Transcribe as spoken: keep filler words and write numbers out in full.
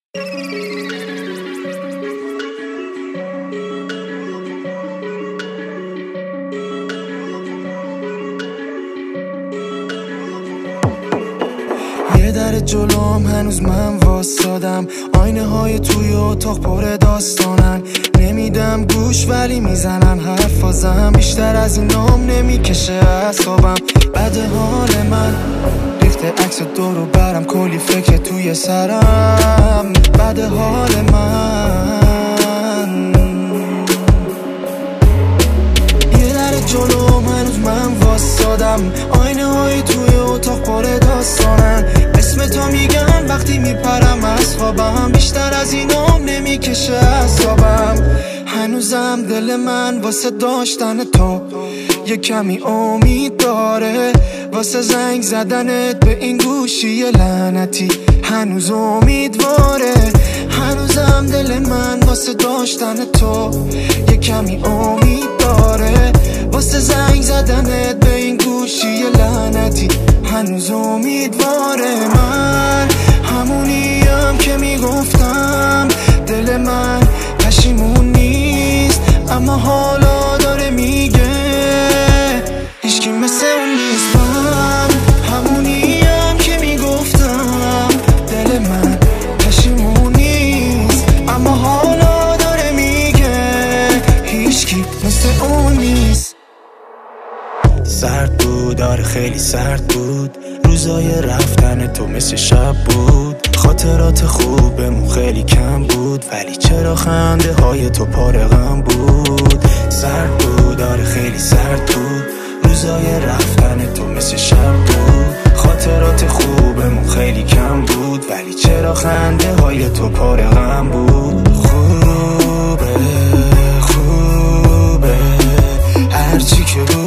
یه در جلوم هنوز من واسادم، آینه های توی اتاق پر داستانن. نمیدم گوش ولی میزنن حرفازم، بیشتر از اینام نمیکشه اعصابم. بد حال من ریخته عکس دور و برم، کلی فکر توی سرم. بد حال من یه در جلوم هنوز من واسادم، آینه های توی اتاق پر داستانن. اسم تو میگم وقتی میپرم از خوابم، بیشتر از اینام نمیکشه اعصابم. هنوزم دل من واسه داشتن تو یه کمی امید داره، واسه زنگ زدنت به این گوشی لعنتی هنوز امیدواره. هنوزم دل من واسه داشتن تو یه کمی امید داره، واسه زنگ زدنت به این گوشی لعنتی هنوز امیدواره. من همونیم که میگفتم دل من پشیمون نیست، اما حالا داره میگه هیچکی مثل اون نیست. من همونیم که میگفتم دل من پشیمون نیست، اما حالا داره میگه هیچکی مثل اون نیست. سرد بود، آره خیلی سرد بود، روزای رفتن تو مثل شب بود. خاطرات خوبمون خیلی کم بود، ولی چرا خنده های تو پاره غم بود. سرد بود، آره خیلی سرد بود، روزای رفتن تو مثل شب بود. خاطرات خوبمون خیلی کم بود، ولی چرا خنده های تو پاره غم بود. خوبه خوبه هرچی که بود